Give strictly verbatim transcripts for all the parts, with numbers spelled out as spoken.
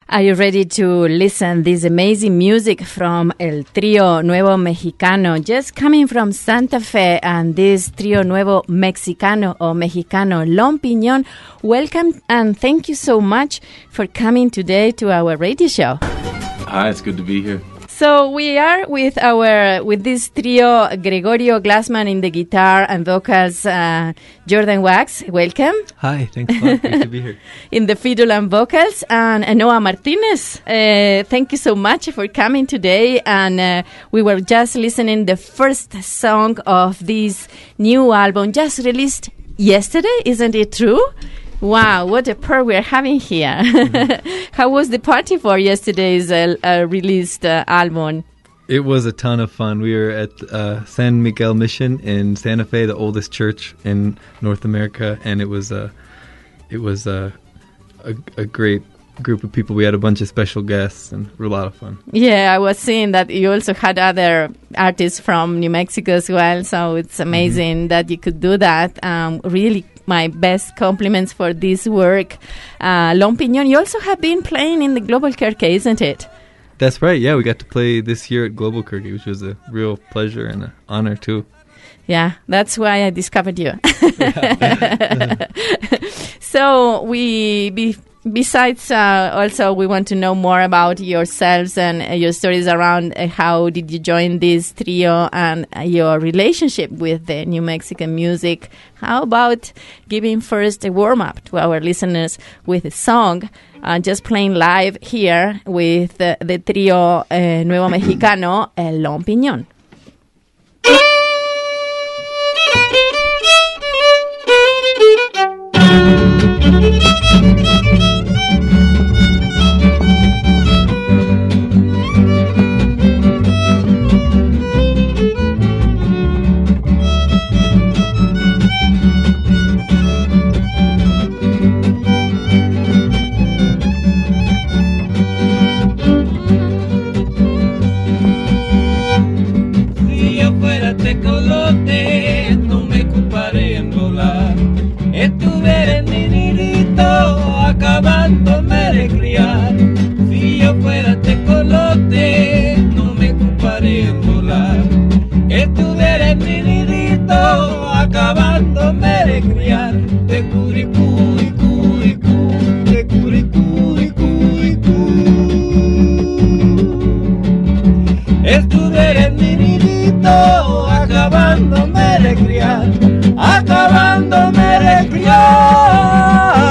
Are you ready to listen this amazing music from El Trío Nuevo Mexicano, just coming from Santa Fe, and this Trío Nuevo Mexicano or Mexicano L'Opinion? Welcome and thank you so much for coming today to our radio show. Hi, it's good to be here. So we are with our with this trio: Gregorio Glassman in the guitar and vocals, uh, Jordan Wax. Welcome. Hi, thanks a lot. Great to be here. In the fiddle and vocals, and uh, Noah Martinez. Uh, thank you so much for coming today. And uh, we were just listening the first song of this new album, just released yesterday. Isn't it true? Wow, what a pair we're having here. Mm-hmm. How was the party for yesterday's uh, uh, released uh, album? It was a ton of fun. We were at uh, San Miguel Mission in Santa Fe, the oldest church in North America, and it was, uh, it was uh, a, a great group of people. We had a bunch of special guests, and it was a lot of fun. Yeah, I was seeing that you also had other artists from New Mexico as well, so it's amazing mm-hmm. that you could do that. Um, really my best compliments for this work. Uh, L'Opinion, you also have been playing in the Global Kirke, isn't it? That's right, yeah. We got to play this year at Global Kirke, which was a real pleasure and an honor, too. Yeah, that's why I discovered you. So we... Be, Besides, uh, also, we want to know more about yourselves and uh, your stories around uh, how did you join this trio and uh, your relationship with the New Mexican music. How about giving first a warm-up to our listeners with a song, uh, just playing live here with uh, the trio uh, Nuevo Mexicano, El L'Opinion. Acabándome de criar, si yo fuera tecolote, no me ocuparé en volar. Estuviera en mi nidito, acabándome de criar, de curicú y curicú, de curicú y curicú. Estuviera en mi nidito, acabándome de criar, acabándome de criar.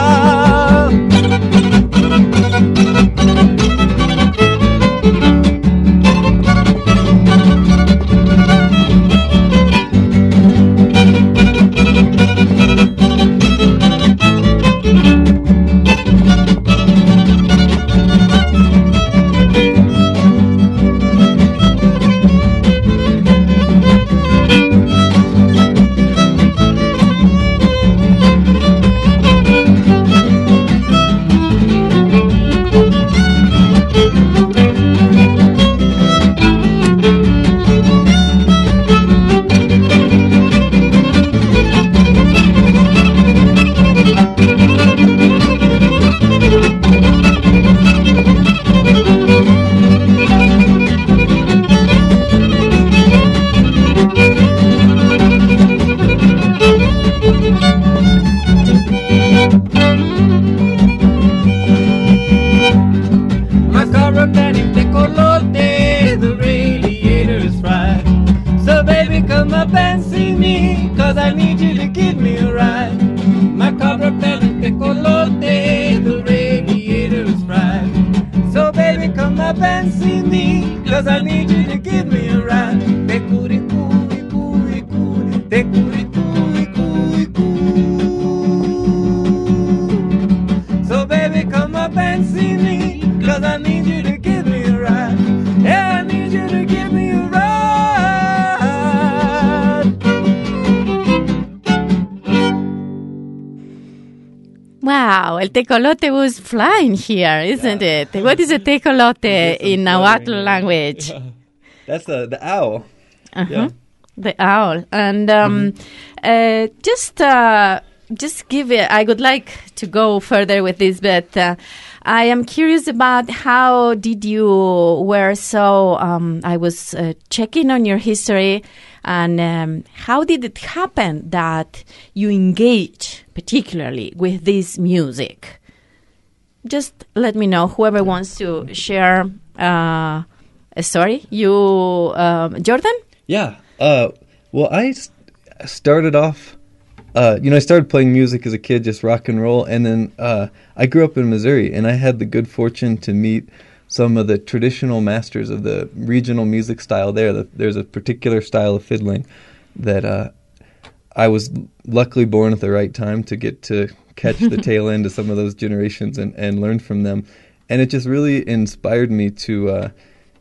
El tecolote was flying here, isn't yeah. it? What is a tecolote in Nahuatl language? Yeah. That's the, the owl. Uh-huh. Yeah. The owl. And um, mm-hmm. uh, just uh, just give it, I would like to go further with this, but uh, I am curious about how did you were so. Um, I was uh, checking on your history, and um, how did it happen that you engage particularly with this music? Just let me know. Whoever wants to share uh, a story. You, um, Jordan? Yeah. Uh, well, I s- started off. Uh, you know, I started playing music as a kid, just rock and roll, and then uh, I grew up in Missouri, and I had the good fortune to meet some of the traditional masters of the regional music style there. The, there's a particular style of fiddling that uh, I was luckily born at the right time to get to catch the tail end of some of those generations and, and learn from them. And it just really inspired me to uh,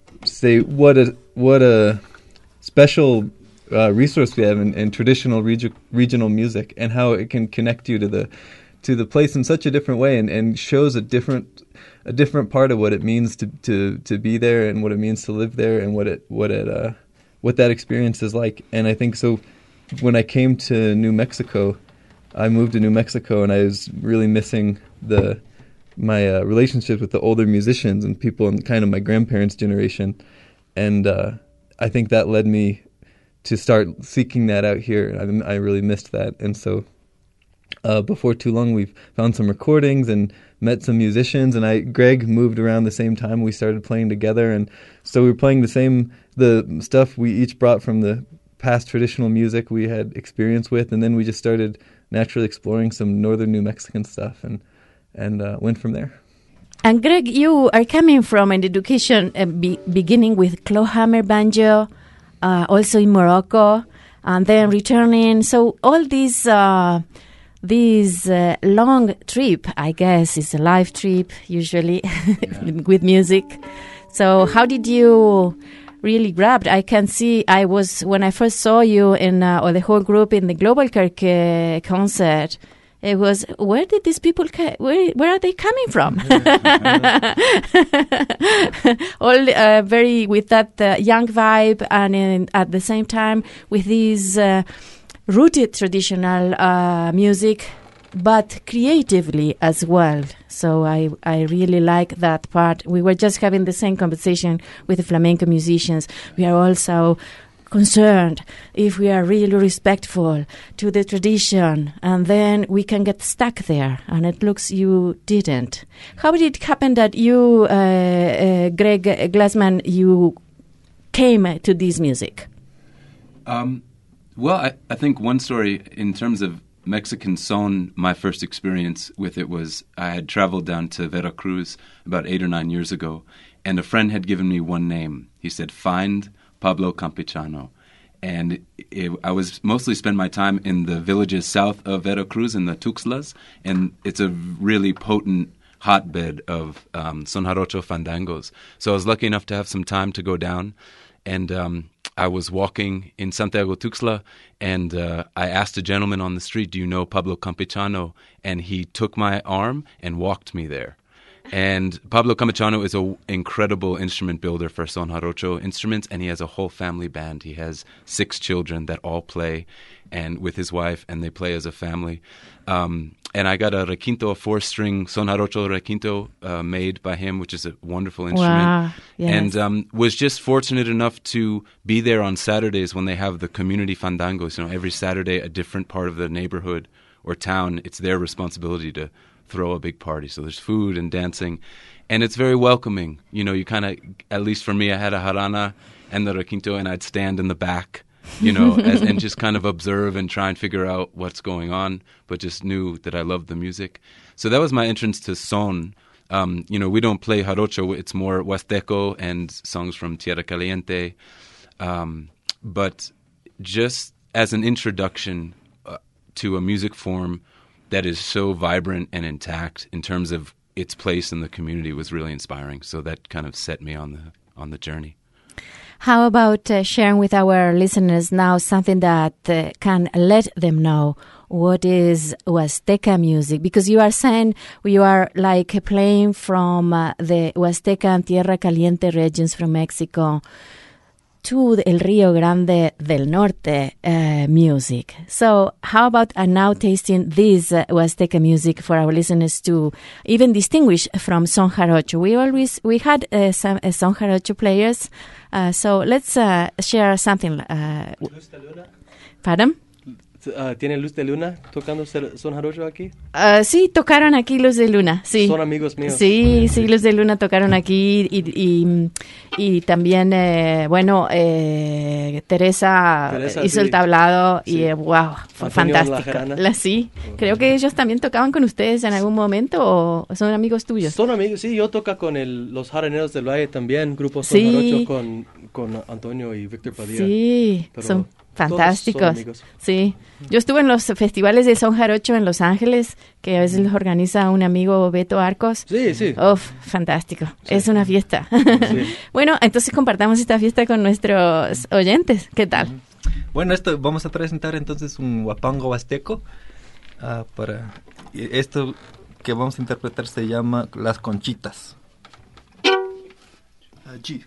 say what a what a special Uh, resource we have in, in traditional regi- regional music, and how it can connect you to the to the place in such a different way, and, and shows a different a different part of what it means to, to, to be there, and what it means to live there, and what it what it uh, what that experience is like. And I think so. When I came to New Mexico, I moved to New Mexico, and I was really missing the my uh, relationship with the older musicians and people in kind of my grandparents' generation, and uh, I think that led me to start seeking that out here. I, I really missed that. And so uh, before too long, we've found some recordings and met some musicians. And I, Greg moved around the same time we started playing together. And so we were playing the same, the stuff we each brought from the past traditional music we had experience with. And then we just started naturally exploring some northern New Mexican stuff, and, and uh, went from there. And Greg, you are coming from an education uh, be- beginning with clawhammer banjo, Uh, also in Morocco, and then returning. So all these uh, these uh, long trip, I guess, is a life trip usually with music. So how did you really grab? I can see. I was when I first saw you in uh, or the whole group in the Global Kirk uh, concert. It was, where did these people, ca- where where are they coming from? All uh, very, with that uh, young vibe, and in, at the same time with these uh, rooted traditional uh, music, but creatively as well. So I, I really like that part. We were just having the same conversation with the flamenco musicians. We are also concerned if we are really respectful to the tradition, and then we can get stuck there, and it looks you didn't. How did it happen that you, uh, uh, Greg Glassman, you came to this music? Um, well, I, I think one story in terms of Mexican son, my first experience with it was I had traveled down to Veracruz about eight or nine years ago, and a friend had given me one name. He said, find Pablo Campechano. And it, I was mostly spend my time in the villages south of Veracruz, in the Tuxtlas, and it's a really potent hotbed of um, son jarocho fandangos. So I was lucky enough to have some time to go down, and um, I was walking in Santiago Tuxtla, and uh, I asked a gentleman on the street, do you know Pablo Campechano? And he took my arm and walked me there. And Pablo Campechano is an incredible instrument builder for son jarocho instruments, and he has a whole family band. He has six children that all play, and with his wife, and they play as a family. Um, and I got a requinto, a four-string son jarocho requinto uh, made by him, which is a wonderful instrument. Wow, yes. And um, was just fortunate enough to be there on Saturdays when they have the community fandangos. You know, every Saturday, a different part of the neighborhood or town, it's their responsibility to throw a big party. So there's food and dancing, and it's very welcoming. You know, you kind of, at least for me, I had a jarana and the requinto, and I'd stand in the back, you know, as, and just kind of observe and try and figure out what's going on, but just knew that I loved the music. So that was my entrance to son. Um, you know, we don't play jarocho. It's more Huasteco and songs from Tierra Caliente. Um, but just as an introduction uh, to a music form that is so vibrant and intact in terms of its place in the community was really inspiring. So that kind of set me on the on the journey. How about uh, sharing with our listeners now something that uh, can let them know what is Huasteca music? Because you are saying you are like playing from uh, the Huasteca and Tierra Caliente regions from Mexico. to the El Rio Grande del Norte uh, music. So how about uh, now tasting this uh, Huasteca music for our listeners to even distinguish from son jarocho? We always we had uh, some uh, son jarocho players, uh, so let's uh, share something. Uh, Luz de Luna. Pardon? Uh, ¿Tiene Luz de Luna tocando son jarocho aquí? Uh, sí, tocaron aquí Luz de Luna, sí. Son amigos míos. Sí, sí, Luz de Luna tocaron aquí y, y, y también, eh, bueno, eh, Teresa, Teresa, hizo sí. el tablado Sí. y, eh, wow, fue Antonio fantástico. Lajarana. La, sí, creo que ellos también tocaban con ustedes en algún momento o son amigos tuyos. Son amigos, sí, yo toco con el, los Jaraneros del Valle también, grupo Son Sí. Jarocho con, con Antonio y Víctor Padilla. Sí, Pero son todos fantásticos. son amigos. Sí, yo estuve en los festivales de son jarocho en Los Ángeles, que a veces los organiza un amigo Beto Arcos. Sí, sí. Uf, fantástico. Sí. Es una fiesta. Sí. Bueno, entonces compartamos esta fiesta con nuestros oyentes. ¿Qué tal? Bueno, esto vamos a presentar entonces un huapango huasteco. ah, para y esto que vamos a interpretar se llama Las Conchitas. Allí.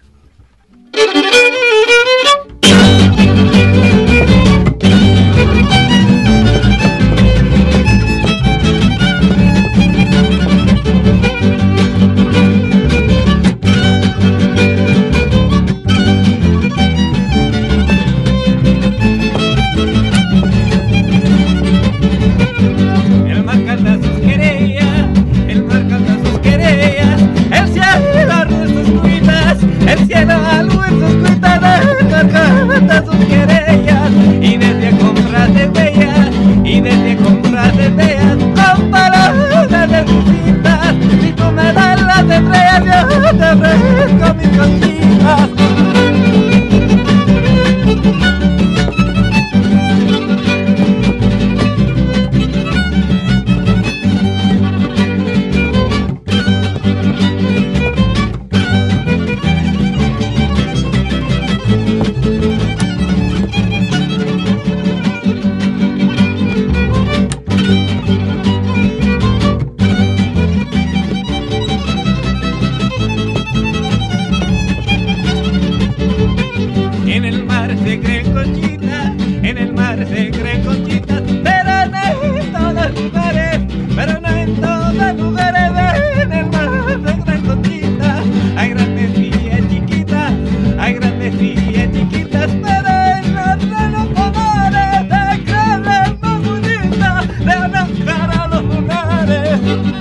El mar canta sus querellas, el mar canta sus querellas, el cielo arruga sus cuitas, el cielo arruga sus cuitas, el mar canta sus querellas, y desde compras de huellas, y desde compras de bellas, con palabras de visitas, si tú me das las estrellas, yo te ofrezco mis conchitas. En el mar se creen conchitas, en el mar se creen conchitas, pero no en todos lugares, pero no en todos lugares. En el mar se creen conchitas, hay grandes y chiquitas, hay grandes y chiquitas, pero en los los lugares se creen las más bonitas, de enojar a los lugares.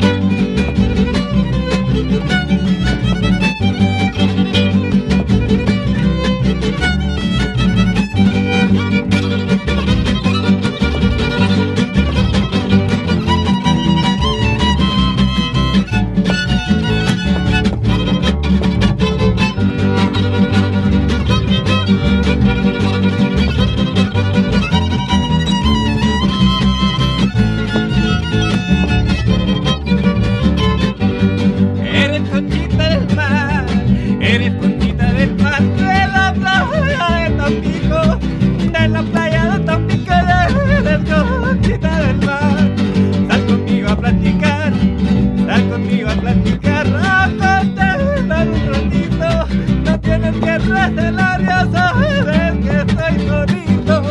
Eres conchita del mar, eres conchita del mar, de la playa de Tampico, de la playa de Tampico, eres conchita del mar. Sal conmigo a platicar, sal conmigo a platicar, a contemplar un ratito, no tienes que recelar, ya sabes que soy bonito.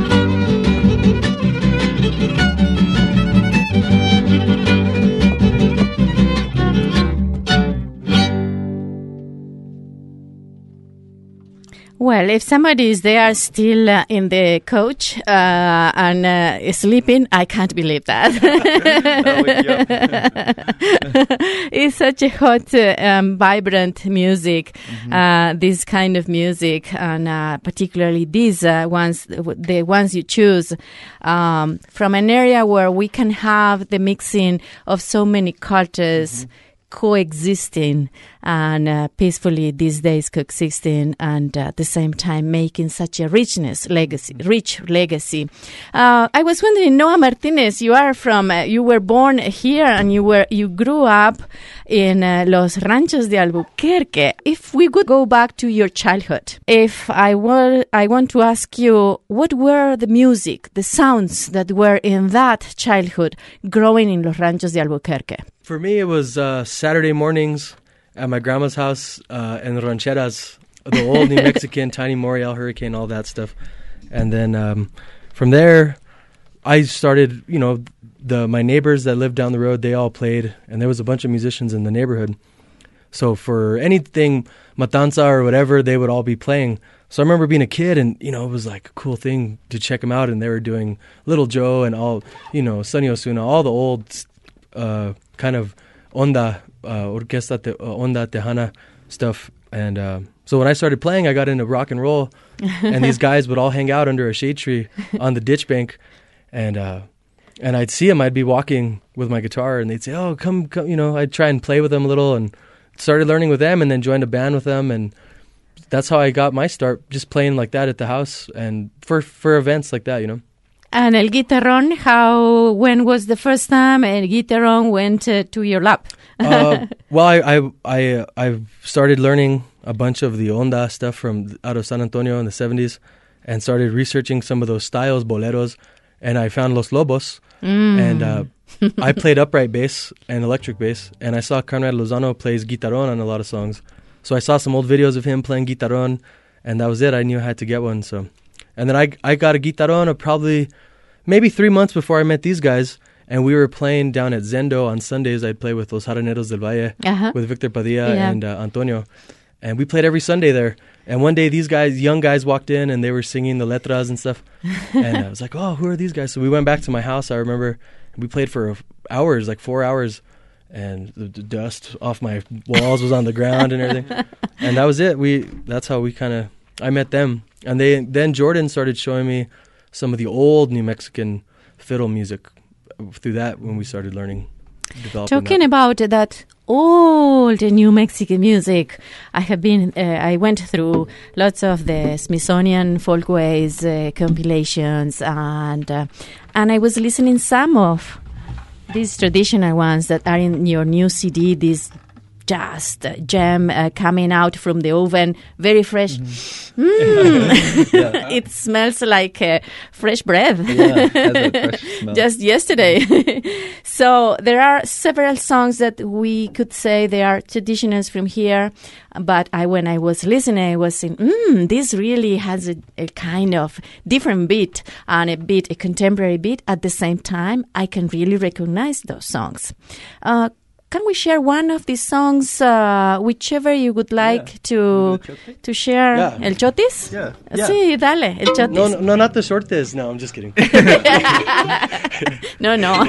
Well, if somebody is there still uh, in the coach uh, and uh, sleeping, I can't believe that. It's such a hot, uh, um, vibrant music, mm-hmm. uh, this kind of music, and uh, particularly these uh, ones, the ones you choose, um, from an area where we can have the mixing of so many cultures, mm-hmm. coexisting and uh, peacefully these days coexisting, and uh, at the same time making such a richness legacy, rich legacy. Uh, I was wondering, Noah Martinez, you are from, uh, you were born here and you were, you grew up in uh, Los Ranchos de Albuquerque. If we could go back to your childhood, if I were, I want to ask you, what were the music, the sounds that were in that childhood growing in Los Ranchos de Albuquerque? For me, it was uh, Saturday mornings at my grandma's house uh, in the rancheras, the old New Mexican, Tiny Morial Hurricane, all that stuff. And then um, from there, I started, you know, the my neighbors that lived down the road, they all played, and there was a bunch of musicians in the neighborhood. So for anything Matanza or whatever, they would all be playing. So I remember being a kid, and, you know, it was like a cool thing to check them out, and they were doing Little Joe and all, you know, Sonny Osuna, all the old uh, kind of onda, uh, orquesta, te, uh, onda tejana stuff. And uh, so when I started playing, I got into rock and roll, and these guys would all hang out under a shade tree on the ditch bank, and uh, and I'd see them. I'd be walking with my guitar, and they'd say, "Oh, come, come," you know. I'd try and play with them a little, and started learning with them, and then joined a band with them, and that's how I got my start, just playing like that at the house and for for events like that, you know. And El Guitarrón, how, when was the first time El Guitarrón went uh, to your lap? uh, well, I I I uh, I started learning a bunch of the onda stuff from out of San Antonio in the seventies, and started researching some of those styles, boleros, and I found Los Lobos, mm. and uh, I played upright bass and electric bass, and I saw Conrad Lozano plays guitarrón on a lot of songs. So I saw some old videos of him playing guitarrón, and that was it. I knew I had to get one. So, and then I I got a guitarrón uh, probably maybe three months before I met these guys, and we were playing down at Zendo on Sundays. I'd play with Los Jaraneros del Valle, uh-huh. with Victor Padilla yeah. and uh, Antonio, and we played every Sunday there. And one day these guys, young guys, walked in, and they were singing the letras and stuff, and I was like, "Oh, who are these guys?" So we went back to my house. I remember we played for hours, like four hours. And the, the dust off my walls was on the ground and everything, and that was it. We that's how we kind of I met them, and they then Jordan started showing me some of the old New Mexican fiddle music through that when we started learning. Talking that. about that old New Mexican music, I have been uh, I went through lots of the Smithsonian Folkways uh, compilations, and uh, and I was listening some of these traditional ones that are in your new C D, this just uh, jam uh, coming out from the oven, very fresh. Mm-hmm. Mm. Yeah. It smells like uh, fresh bread. Yeah, it has a fresh smell. Just yesterday. So there are several songs that we could say they are traditionals from here, but I, when I was listening, I was saying, mm, this really has a, a kind of different beat and a bit, a contemporary beat. At the same time, I can really recognize those songs. Uh, Can we share one of these songs, uh, whichever you would like yeah. to to share? Yeah. El Chotis? Yeah. yeah. Sí, dale, El Chotis. No, no, no, not the shortes. No, I'm just kidding. no, no.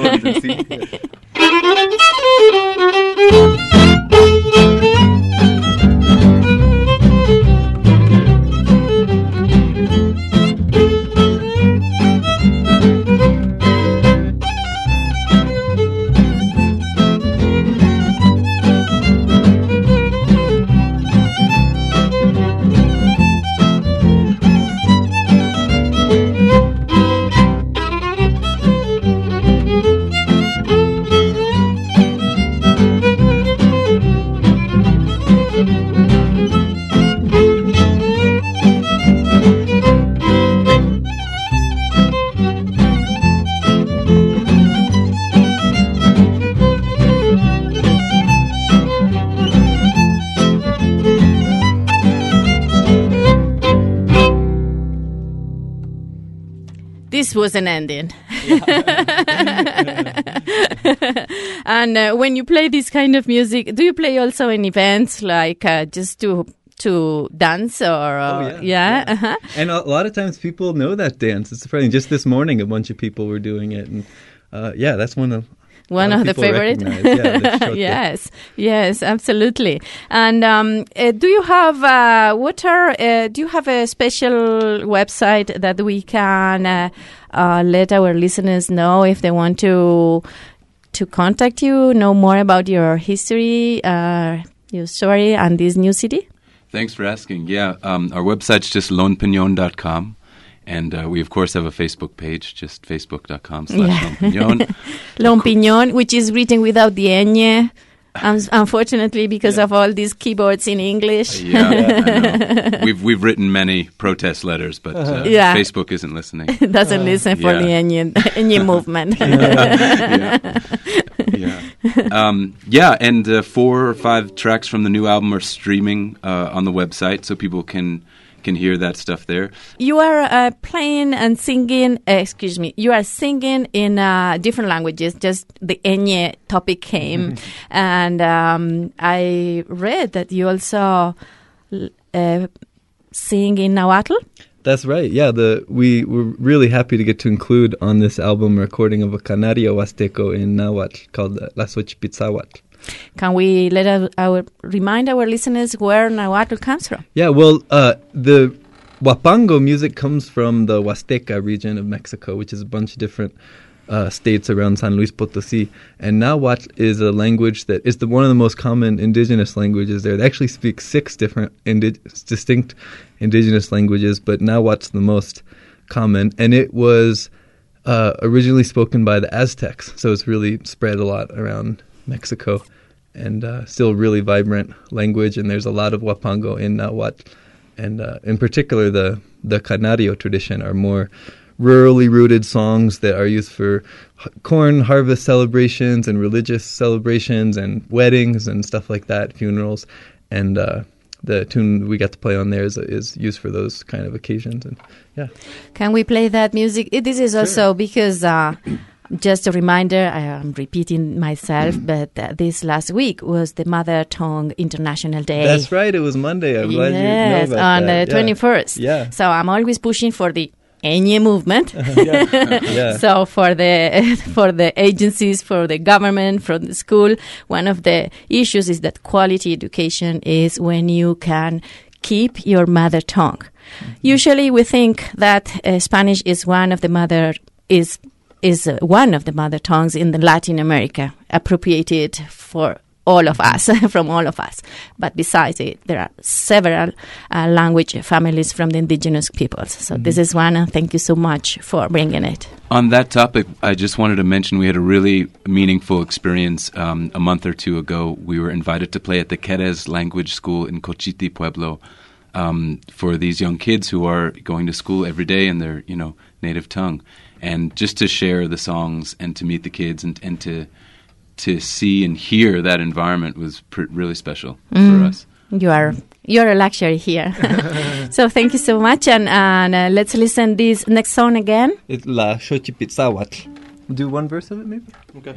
This was an ending. And uh, when you play this kind of music, do you play also in events like uh, just to to dance or uh, oh, yeah, yeah? yeah. Uh-huh. And a lot of times people know that dance. It's surprising. Just this morning, a bunch of people were doing it, and uh, yeah, that's one of. One of the favorite. Yeah, yes, yes, absolutely. And um, uh, do you have uh, what are? Uh, do you have a special website that we can uh, uh, let our listeners know if they want to to contact you, know more about your history, uh, your story, and this new C D? Thanks for asking. Yeah, um, our website's just lone pinon dot com. And uh, we, of course, have a Facebook page, just facebook dot com slash Lone Pinon. Lone Pinon, which is written without the ñ. Um, unfortunately, because Yeah. of all these keyboards in English. Yeah, I know. We've we've written many protest letters, but uh, Yeah. Facebook isn't listening. Doesn't listen for yeah. the Enye, Enye movement. yeah. Yeah. Um, yeah, and uh, four or five tracks from the new album are streaming uh, on the website, so people can can hear that stuff there. You are uh, playing and singing, uh, excuse me, you are singing in uh, different languages, just the Enye topic came. And um, I read that you also uh, sing in Nahuatl. That's right. Yeah, the we were really happy to get to include on this album a recording of a Canario Huasteco in Nahuatl called uh, La Xochipitzahuatl. Can we let our, our remind our listeners where Nahuatl comes from? Yeah, well, uh, the Huapango music comes from the Huasteca region of Mexico, which is a bunch of different uh, states around San Luis Potosí. And Nahuatl is a language that is the, one of the most common indigenous languages there. They actually speak six different indi- distinct indigenous languages, but Nahuatl's the most common. And it was uh, originally spoken by the Aztecs, so it's really spread a lot around Mexico, and uh, still really vibrant language, and there's a lot of Huapango in Nahuatl. And uh, in particular, the, the Canario tradition are more rurally rooted songs that are used for h- corn harvest celebrations and religious celebrations and weddings and stuff like that, funerals. And uh, the tune we got to play on there is, is used for those kind of occasions. And yeah. Can we play that music? It- This is also because... Uh, Just a reminder, I am repeating myself, but uh, this last week was the Mother Tongue International Day. That's right, it was Monday. I'm glad you know Yes, about on that. the twenty-first. Yeah. So I'm always pushing for the Enye movement. Yeah. Yeah. So for the for the agencies, for the government, for the school, one of the issues is that quality education is when you can keep your mother tongue. Mm-hmm. Usually we think that uh, Spanish is one of the mother is is uh, one of the mother tongues in the Latin America, appropriated for all of us, from all of us. But besides it, there are several uh, language families from the indigenous peoples. So mm-hmm. this is one, and thank you so much for bringing it. On that topic, I just wanted to mention we had a really meaningful experience um, a month or two ago. We were invited to play at the Querez Language School in Cochiti, Pueblo, um, for these young kids who are going to school every day in their, you know, native tongue. And just to share the songs and to meet the kids and, and to to see and hear that environment was pr- really special mm. for us. You are you're a luxury here. So thank you so much, and, and uh, let's listen this next song again. It's La Xochipitzahuatl. Do one verse of it, maybe? Okay.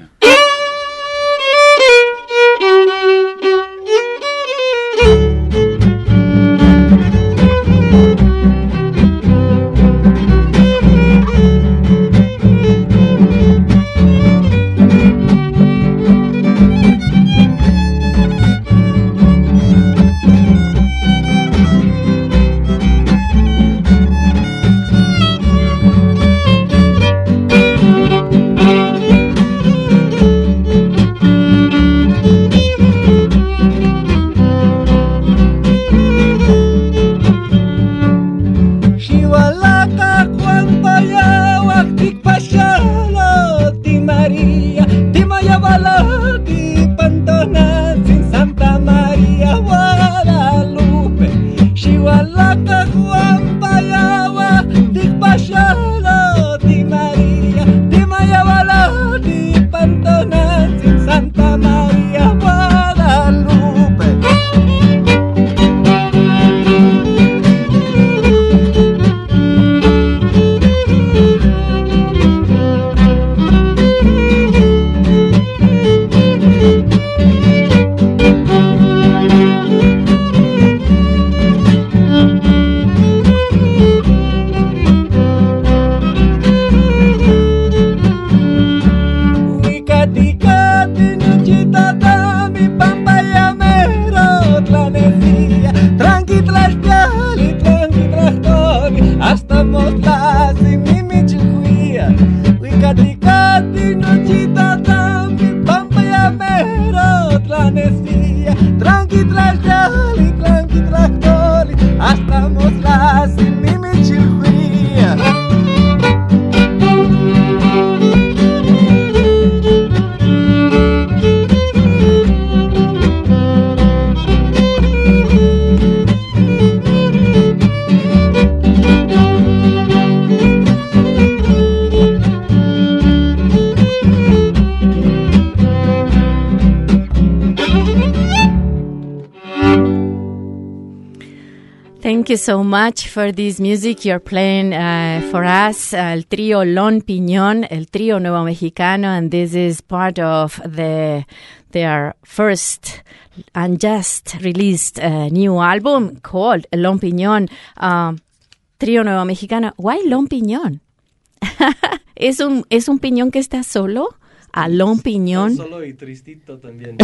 Thank you so much for this music you're playing uh, for us, uh, el trío Lon Piñón, el trío nuevo mexicano, and this is part of the their first and just released uh, new album called Lon Piñón, um, trío nuevo mexicano. Why Lon Piñón? ¿Es un, ¿Es un piñón que está solo? A Lon Piñón. Solo y tristito también.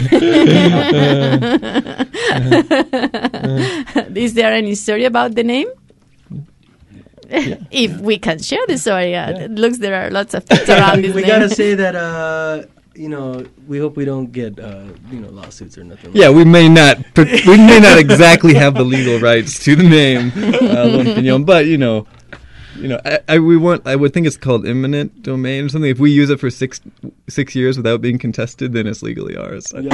Is there any story about the name? Yeah. If we can share the story, uh, yeah. It looks there are lots of things around this we name. gotta say that, uh, you know, we hope we don't get, uh, you know, lawsuits or nothing. Yeah, we may not, we may not exactly have the legal rights to the name uh, Lon Piñón, but you know. You know, I, I we want. I would think it's called eminent domain or something. If we use it for six six years without being contested, then it's legally ours. So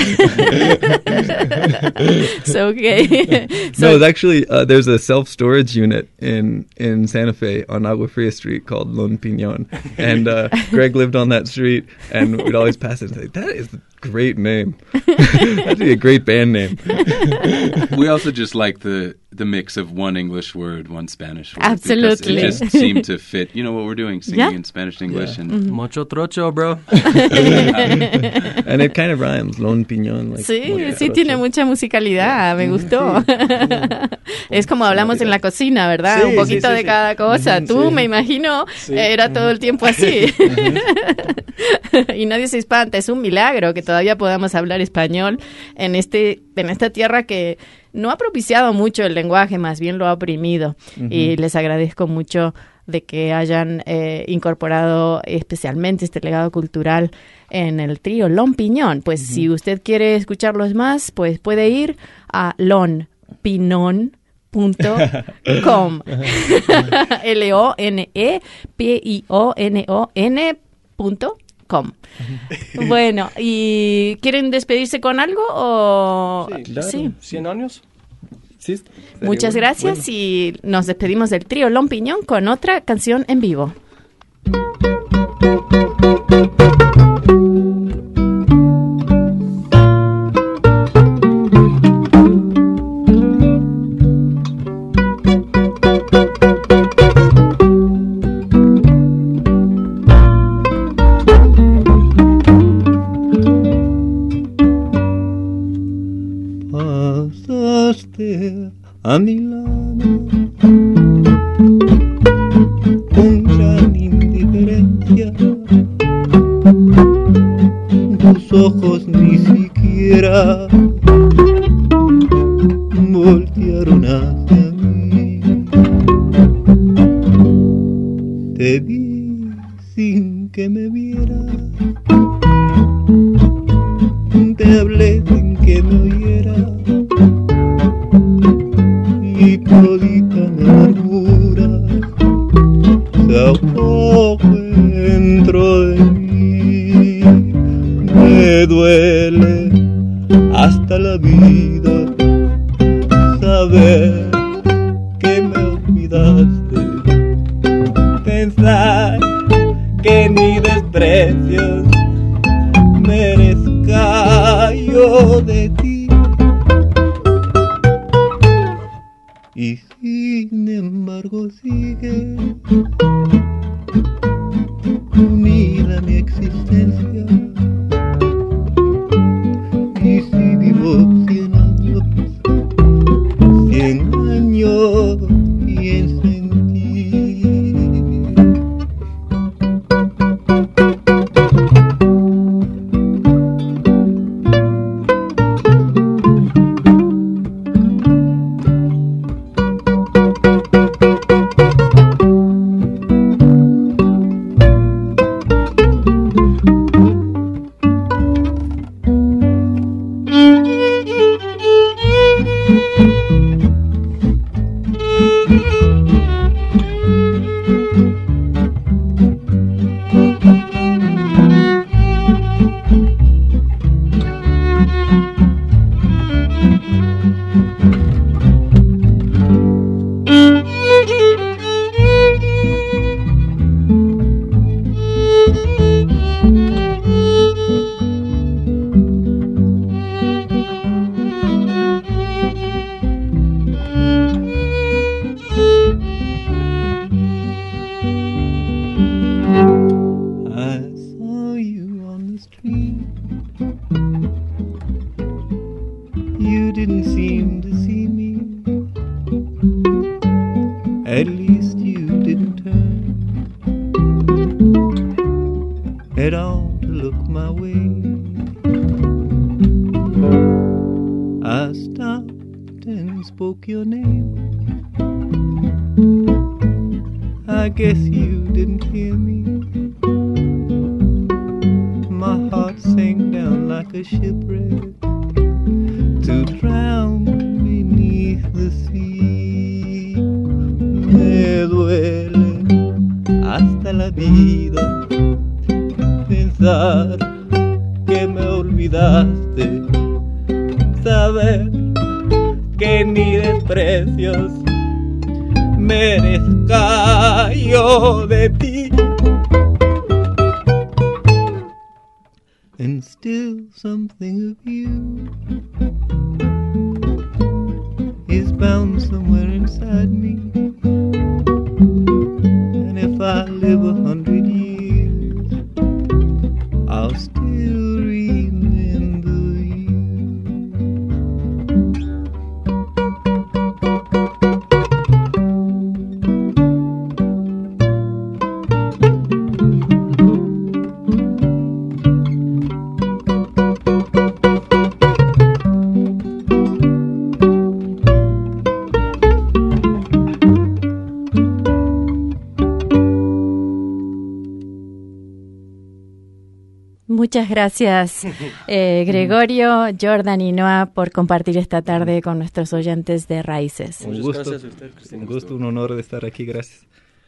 okay. So no, it's actually uh, there's a self storage unit in in Santa Fe on Agua Fria Street called Lon Piñón, and uh, Greg lived on that street, and we'd always pass it and say, "That is a great name. That'd be a great band name." We also just like the. the mix of one English word, one Spanish word. Absolutely. Because it just seemed to fit, you know, what we're doing, singing yeah. in Spanish and English. Yeah. And mm-hmm. Mucho trocho, bro. And it kind of rhymes, Lon Piñón. Like, sí, sí trocho. Tiene mucha musicalidad, me gustó. Es como hablamos en la cocina, ¿verdad? Sí, un poquito sí, sí, de sí. cada cosa. Sí. Tú, me imagino, Sí. era todo el tiempo así. Y nadie se espanta, es un milagro que todavía podamos hablar español en este en esta tierra que no ha propiciado mucho el lenguaje, más bien lo ha oprimido. Uh-huh. Y les agradezco mucho de que hayan eh, incorporado especialmente este legado cultural en el trío Lon Piñón. Pues uh-huh. si usted quiere escucharlos más, pues puede ir a lon pinon punto com. L O N E P I O N O N punto com. Bueno, ¿y quieren despedirse con algo o...? Sí, claro. Sí. ¿Cien años? Sí, Muchas bueno. gracias Bueno. Y nos despedimos del trío Lon Piñón con otra canción en vivo. A mi lado, con gran indiferencia, tus ojos ni siquiera voltearon hacia mí. Te vi sin que me vieras, te hablé sin que me oyeras. Y todita mi amargura se ahogó dentro de mí. Me duele hasta la vida saber que me olvidaste, pensar que ni desprecios merezca yo de ti. Y sin embargo sigue unida mi existencia. Y si vivo cien años, cien años pienso en ti. At least you didn't turn head on to look my way. I stopped and spoke your name. I guess you didn't hear me. My heart sank down like a shipwreck to drown beneath the sea. Me duele hasta la vida pensar que me olvidaste, saber que ni desprecios merezca yo de ti. And still something of you is bound somewhere inside me. And if I live a hundred years, I'll still remember you. Muchas gracias, eh, Gregorio, Jordan y Noah, por compartir esta tarde con nuestros oyentes de Raíces. Un gusto, gracias a usted, Cristina. Un gusto, un honor de estar aquí. Gracias.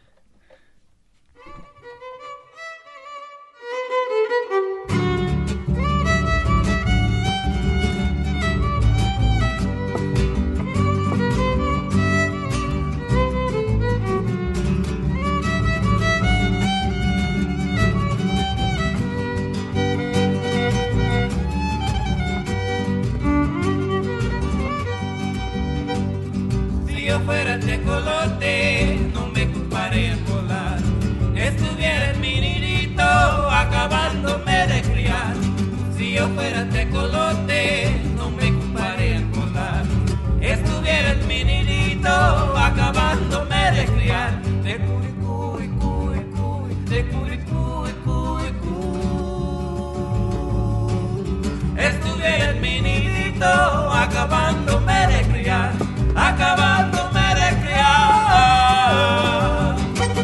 Fuera tecolote, no me ocuparé en volar. Estuviera en mi nidito, acabándome de criar. Si yo fuera tecolote, no me ocuparé en volar. Estuviera en mi nidito, acabándome de criar. De curicú, y cu, y cu, de curicú, y cu, y cu. Estuviera en mi nidito, acabándome de criar. Acabándome de criar.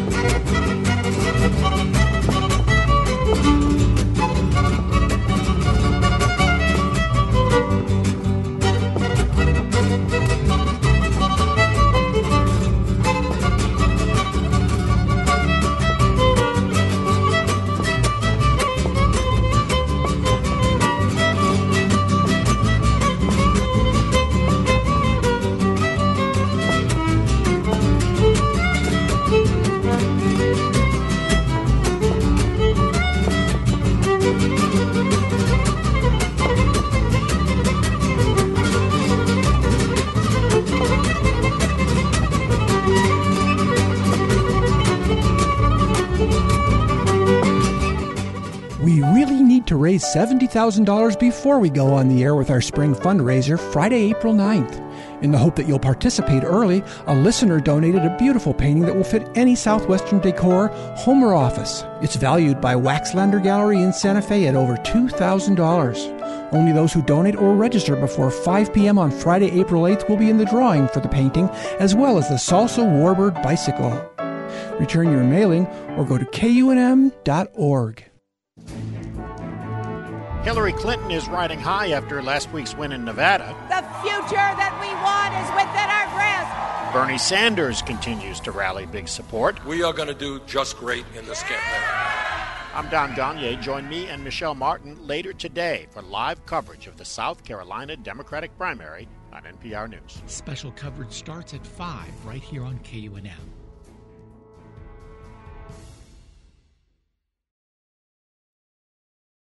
To raise seventy thousand dollars before we go on the air with our spring fundraiser Friday, April ninth. In the hope that you'll participate early, a listener donated a beautiful painting that will fit any Southwestern decor, home or office. It's valued by Waxlander Gallery in Santa Fe at over two thousand dollars. Only those who donate or register before five p.m. on Friday, April eighth will be in the drawing for the painting, as well as the Salsa Warbird bicycle. Return your mailing or go to K U N M dot org. Hillary Clinton is riding high after last week's win in Nevada. The future that we want is within our grasp. Bernie Sanders continues to rally big support. We are going to do just great in this campaign. I'm Don Gagné. Join me and Michelle Martin later today for live coverage of the South Carolina Democratic primary on N P R News. Special coverage starts at five right here on K U N M.